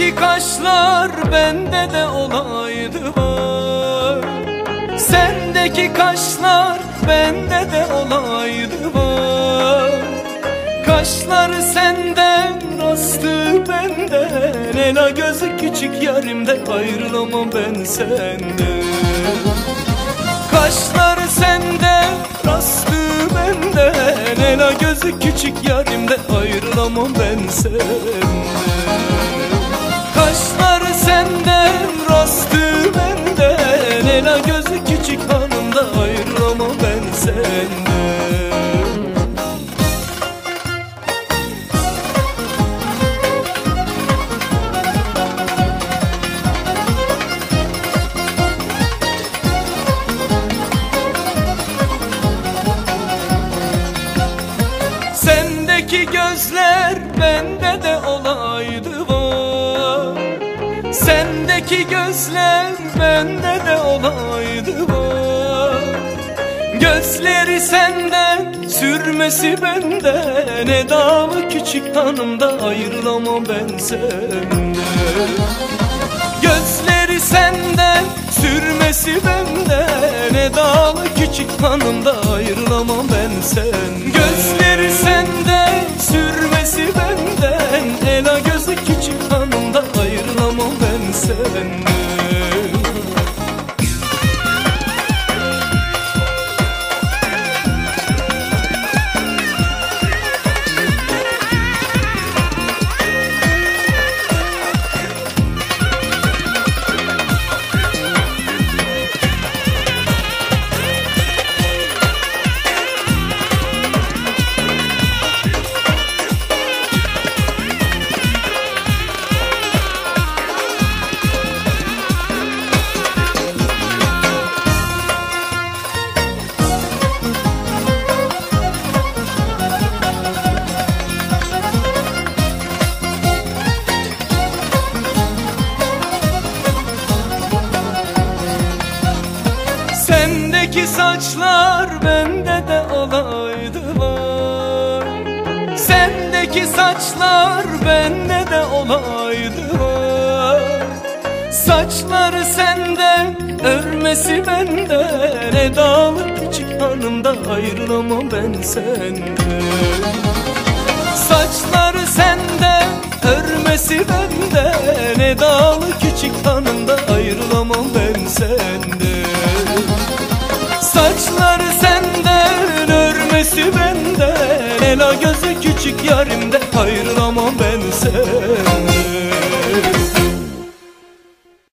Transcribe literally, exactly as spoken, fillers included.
Sendeki kaşlar bende de olaydı var. Sendeki kaşlar bende de olaydı var. Kaşları senden, rastı benden, ela gözü küçük yarimde, ayrılamam ben senden. Kaşları senden, rastı benden, ela gözü küçük yarimde, ayrılamam ben senden. Kaşları senden, rastı benden, ela gözü küçük hanımda, ayrılamam ben senden. Sendeki gözler bende de olaydı var. Sendeki gözler bende de olaydı var. Gözleri senden, sürmesi benden, edalı küçük hanımda, ayrılamam ben senden. Gözleri senden, sürmesi benden, edalı küçük hanımda, ayrılamam ben senden. Gözleri senden, sürmesi benden, ela gözü küçük hanımda, ayrılamam ben senden. Sendeki saçlar bende de olaydı var. Sendeki saçlar bende de olaydı var. Saçları senden, örmesi benden, edalı küçük hanımda, ayrılamam ben senden. Saçları senden, örmesi benden, edalı küçük hanımda, ayrılamam ben senden. Saçları senden, örmesi benden, ela gözü küçük yarimde, ayrılamam ben senden.